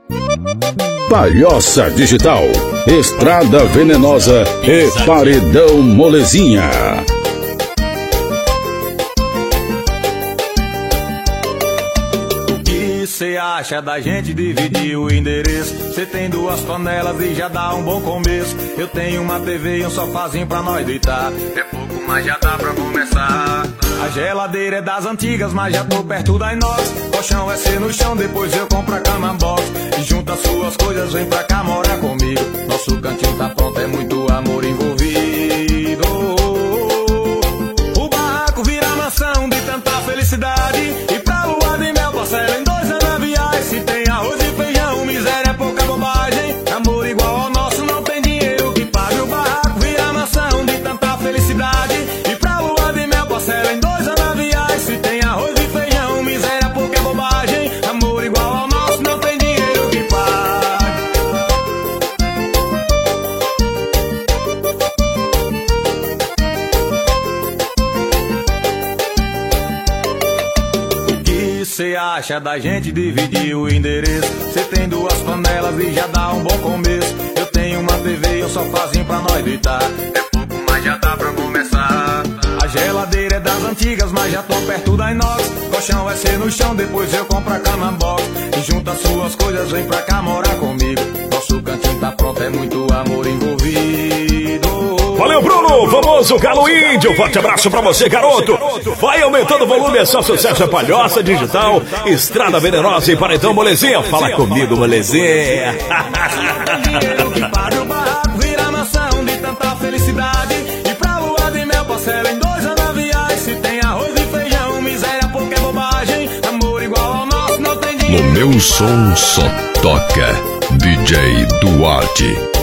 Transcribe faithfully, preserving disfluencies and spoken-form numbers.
Palhoça Digital, Estrada Venenosa e Paredão Molezinha. Cê acha da gente dividir o endereço? Cê tem duas panelas e já dá um bom começo. Eu tenho uma T V e um sofazinho pra nós deitar. É pouco, mas já dá pra começar. A geladeira é das antigas, mas já tô perto da inox. Colchão é ser no chão, depois eu compro a cama box. E junta suas coisas, vem pra cá morar comigo. Nosso cantinho tá pronto, é muito amor envolvido. O barraco vira mansão de tanta felicidade. E pra lua de mel parcela em dois anaviais. Se tem arroz e feijão, miséria é pouca bobagem. Amor igual ao nosso, não tem dinheiro que pague. O barraco vira mansão de tanta felicidade. E pra lua de mel parcela em dois anaviais. Se tem arroz e feijão, miséria é pouca bobagem. Amor igual ao nosso, não tem dinheiro que pague. O que cê acha da gente dividir o endereço? Cê tem duas panelas e já dá um bom começo. Eu tenho uma T V e um sofazinho pra nós deitar. É pouco, mas já dá pra começar. A geladeira é das antigas, mas já tô perto da inox. Colchão vai ser no chão, depois eu compro a cama box. E junta suas coisas, vem pra cá morar comigo. Nosso cantinho tá pronto, é muito amor envolvido. Valeu, Bruno, famoso Galo Índio. Forte abraço pra você, garoto. Vai aumentando o volume, é só sucesso, é Palhoça Digital, Estrada Venenosa e Paredão Molezinha. Fala comigo, Molezinha. O barraco vira mansão de tanta felicidade. E pra lua de mel parcela em dois anaviais. Se tem arroz e feijão, miséria pouca é bobagem. Amor igual ao nosso, não tem dinheiro. No meu som só toca D J Duarte.